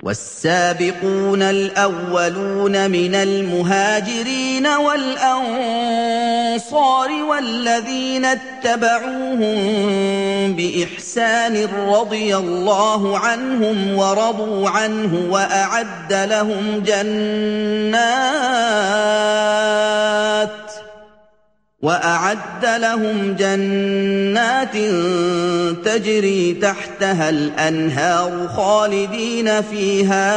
والسابقون الأولون من المهاجرين والأنصار والذين اتبعوهم بإحسان رضي الله عنهم ورضوا عنه وأعد لهم جنات تجري تحتها الأنهار خالدين فيها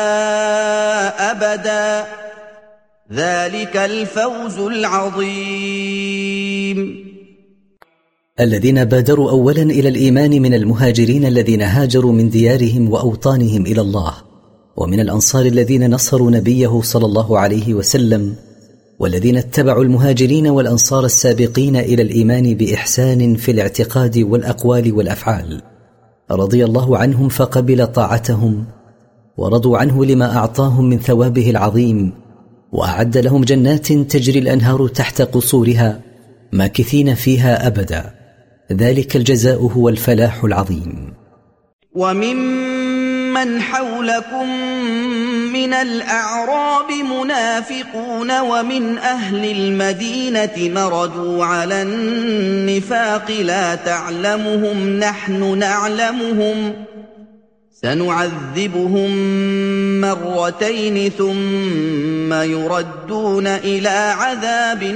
أبدا ذلك الفوز العظيم. الذين بادروا أولا إلى الإيمان من المهاجرين الذين هاجروا من ديارهم وأوطانهم إلى الله، ومن الأنصار الذين نصروا نبيه صلى الله عليه وسلم، والذين اتبعوا المهاجرين والأنصار السابقين إلى الإيمان بإحسان في الاعتقاد والأقوال والأفعال، رضي الله عنهم فقبل طاعتهم، ورضوا عنه لما أعطاهم من ثوابه العظيم، وأعد لهم جنات تجري الأنهار تحت قصورها ماكثين فيها أبدا ذلك الجزاء هو الفلاح العظيم. وممن حولكم من الأعراب منافقون ومن أهل المدينة مردوا على النفاق لا تعلمهم نحن نعلمهم سنعذبهم مرتين ثم يردون إلى عذاب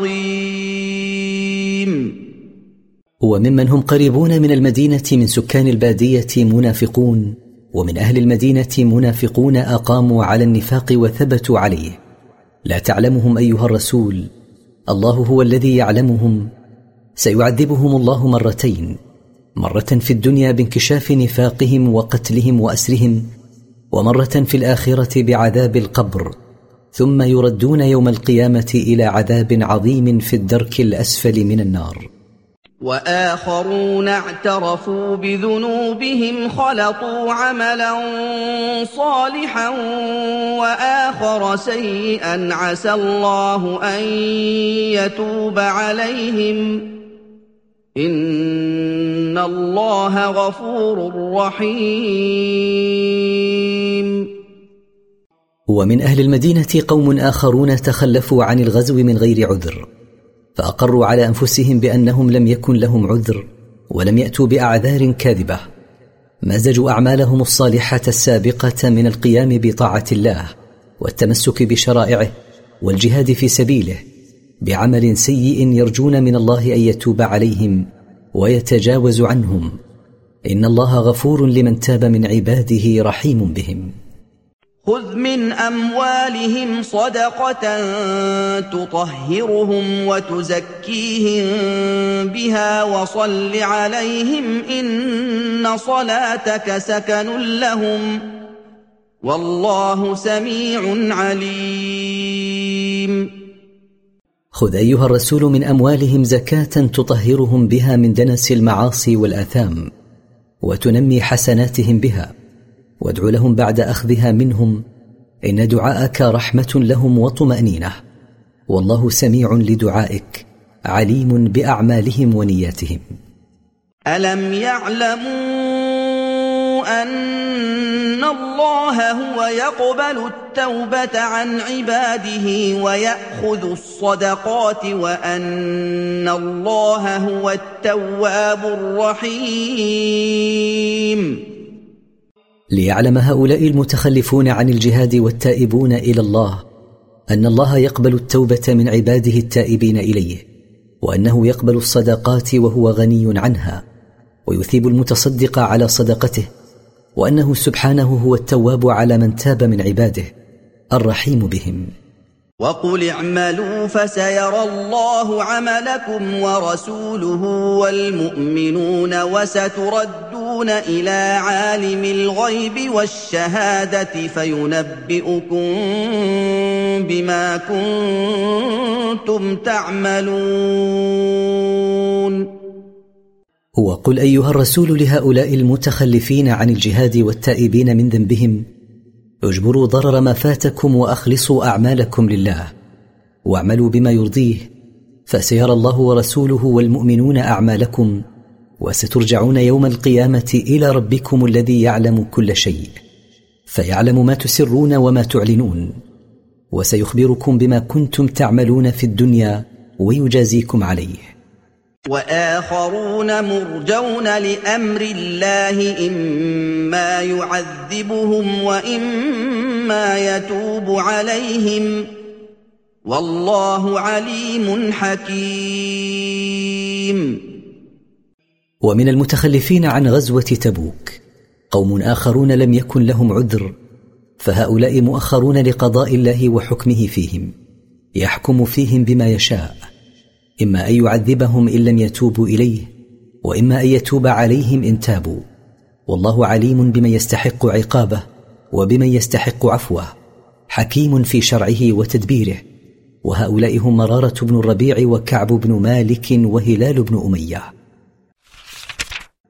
عظيم. وممن هم قريبون من المدينة من سكان البادية منافقون، ومن أهل المدينة منافقون أقاموا على النفاق وثبتوا عليه، لا تعلمهم أيها الرسول، الله هو الذي يعلمهم، سيعذبهم الله مرتين، مرة في الدنيا بانكشاف نفاقهم وقتلهم وأسرهم، ومرة في الآخرة بعذاب القبر، ثم يردون يوم القيامة إلى عذاب عظيم في الدرك الأسفل من النار. وآخرون اعترفوا بذنوبهم خلطوا عملا صالحا وآخر سيئا عسى الله أن يتوب عليهم إن الله غفور رحيم. ومن أهل المدينة قوم آخرون تخلفوا عن الغزو من غير عذر، فأقروا على أنفسهم بأنهم لم يكن لهم عذر ولم يأتوا بأعذار كاذبة، مزجوا أعمالهم الصالحة السابقة من القيام بطاعة الله والتمسك بشرائعه والجهاد في سبيله بعمل سيء يرجون من الله أن يتوب عليهم ويتجاوز عنهم، إن الله غفور لمن تاب من عباده رحيم بهم. خذ من أموالهم صدقة تطهرهم وتزكيهم بها وصل عليهم إن صلاتك سكن لهم والله سميع عليم. خذ أيها الرسول من أموالهم زكاة تطهرهم بها من دنس المعاصي والآثام وتنمي حسناتهم بها، وادع لهم بعد أخذها منهم، إن دعاءك رحمة لهم وطمأنينة، والله سميع لدعائك عليم بأعمالهم ونياتهم. ألم يعلموا أن الله هو يقبل التوبة عن عباده ويأخذ الصدقات وأن الله هو التواب الرحيم؟ ليعلم هؤلاء المتخلفون عن الجهاد والتائبون إلى الله أن الله يقبل التوبة من عباده التائبين إليه، وأنه يقبل الصدقات وهو غني عنها، ويثيب المتصدق على صدقته، وأنه سبحانه هو التواب على من تاب من عباده الرحيم بهم. وقل اعملوا فسيرى الله عملكم ورسوله والمؤمنون وستردون إلى عالم الغيب والشهادة فينبئكم بما كنتم تعملون. وقل أيها الرسول لهؤلاء المتخلفين عن الجهاد والتائبين من ذنبهم: اجبروا ضرر ما فاتكم وأخلصوا أعمالكم لله، واعملوا بما يرضيه، فسيرى الله ورسوله والمؤمنون أعمالكم، وسترجعون يوم القيامة إلى ربكم الذي يعلم كل شيء، فيعلم ما تسرون وما تعلنون، وسيخبركم بما كنتم تعملون في الدنيا ويجازيكم عليه. وآخرون مرجون لأمر الله إما يعذبهم وإما يتوب عليهم والله عليم حكيم. ومن المتخلفين عن غزوة تبوك قوم آخرون لم يكن لهم عذر، فهؤلاء مؤخرون لقضاء الله وحكمه فيهم، يحكم فيهم بما يشاء، إما أن يعذبهم إن لم يتوبوا إليه، وإما أن يتوب عليهم إن تابوا، والله عليم بمن يستحق عقابه وبمن يستحق عفوه، حكيم في شرعه وتدبيره. وهؤلاء هم مرارة بن الربيع وكعب بن مالك وهلال بن أمية.